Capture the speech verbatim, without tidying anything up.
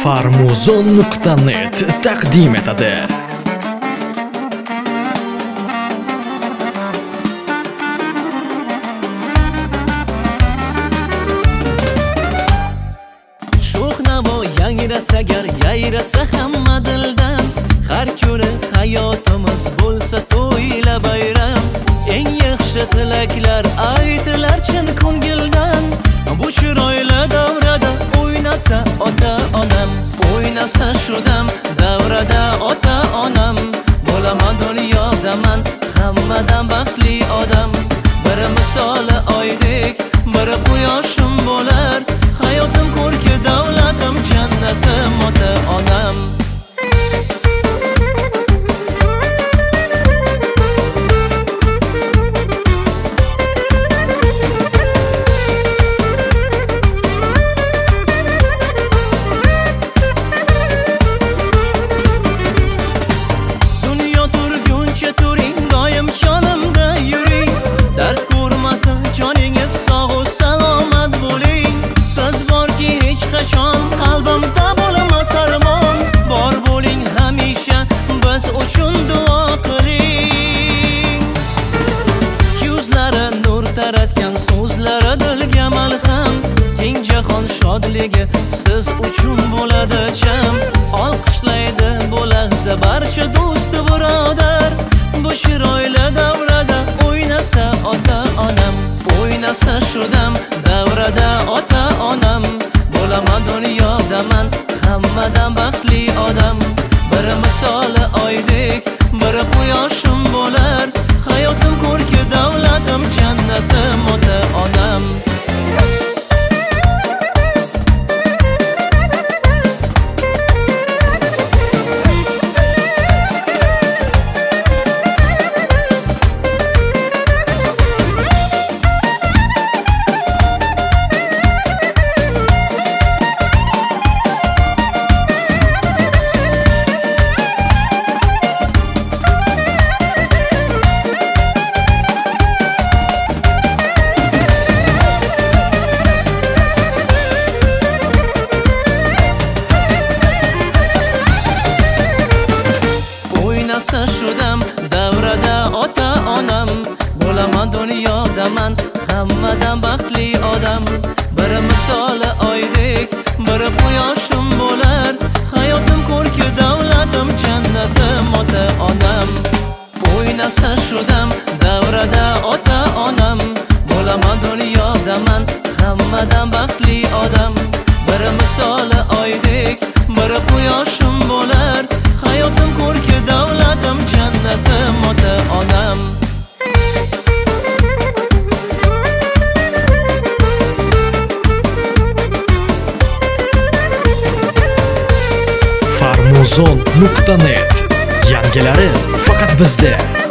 farmuzon nuqta net taqdim etadi. Yangrasa gar yayrasa hamma dildan, har kuni hayotimiz bo'lsa to'yla bayram. Eng yaxshi tilaklar aytilar chin ko'ngildan. Bu chiroyli davrada o'ynasa ota-onam, o'ynasa shu dam davrada ota-onam. Bo'laman dunyoda man hammadan baxtli odam. Biri misoli oydek, biri quyoshim bo'lar. Hayotim ko'rki davlatim, jannatim ota-onam. Dunyo turguncha turing, doim yonimda yuring. Dard ko'rmasin joningiz, sog' salomat bo'ling. Siz borki hech qachon qalbimda bo'lamas armon. Bor bo'ling hamisha, biz uchun duo qiling. Yuzlari nur taratgan so'zlari dilga malham. Keng jahon shodligi siz uchun bo'ladi jam. Olqishlaydi bu lahza barcha do'st birodar. Bu chiroyli davrada o'ynasa ota-onam, o'ynasa shu dam davrada ota-onam. Bo'laman dunyoda man hammadan baxtli odam. Biri misoli oydek, biri quyoshim bo'lar. Hayotim ko'rki davlatim, jannatim ota-onam. O'ynasa shu dam davrada ota-onam. Bo'laman dunyoda man hammadan baxtli odam. Biri misoli oydek, biri quyoshim bo'lar. Hayotim ko'rki davlatim, jannatim ota-onam. O'ynasa shu dam davrada ota-onam. Bo'laman dunyoda man hammadan baxtli odam. Biri misoli oydek, biri quyoshim bo'lar. Hayotim ko'rki davlatim, jannatim ota-onam. farmuzon nuqta net yangilari faqat bizda.